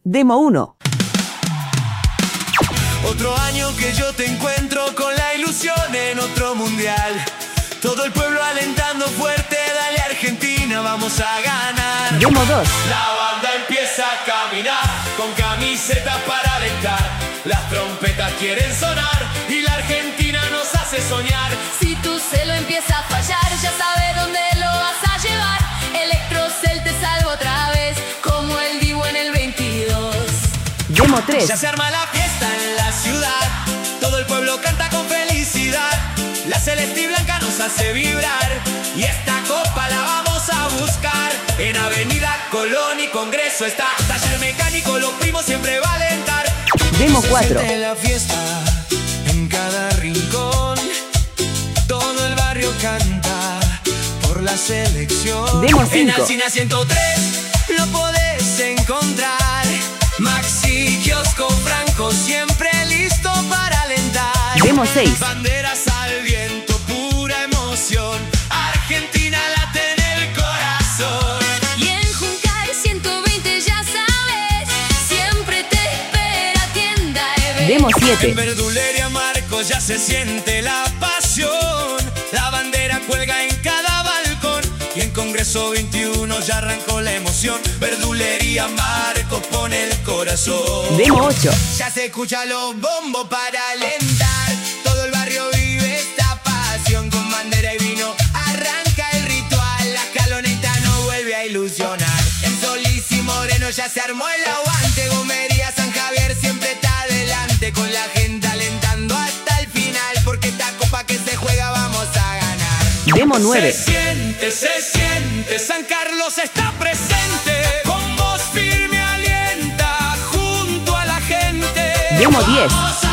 Demo 1. Otro año que yo te encuentro con la ilusión en otro mundial. Todo el pueblo alentando fuerte, dale Argentina, vamos a ganar. Demo 2. La banda empieza a caminar, con camisetas para alentar. Las trompetas quieren sonar y la Argentina nos hace soñar. Si tu celo empieza a fallar, ya sabes dónde lo vas a llevar. Electrocel te salva otra vez, como el Divo en el 22. Demo 3. Ya se arma la fiesta en la ciudad, todo el pueblo canta con felicidad. La celeste blanca nos hace vibrar y esta copa la vamos a buscar. En Avenida Colón y Congreso está Taller Mecánico, los primos siempre va a alentar. Demo 4. Se siente la fiesta en cada rincón, todo el barrio canta por la selección. Demo En 5. Alsina 103 lo podés encontrar. Maxi Kiosco Franco siempre listo para alentar. Demo 6. Banderas al viento, pura emoción. Argentina late en el corazón. Y en Juncal 120 ya sabes, siempre te espera tienda Eve. Demo En 7. Verdulería Marcos ya se siente la pasión. La bandera cuelga en cada balcón y en Congreso 21 ya arrancó la emoción. Verdulería Marcos pone el corazón. Demo 8. Ya se escucha los bombos para alentar. Todo el barrio vive esta pasión. Con bandera y vino arranca el ritual. La escaloneta no vuelve a ilusionar. En Solís y Moreno ya se armó el aguante. Gomería San Javier siempre está adelante, con la gente alentando hasta el final, porque esta copa que se juega vamos a ganar. Demo 9. Se siente, San Carlos está presente. Con voz firme alienta junto a la gente. Demo 10. Vamos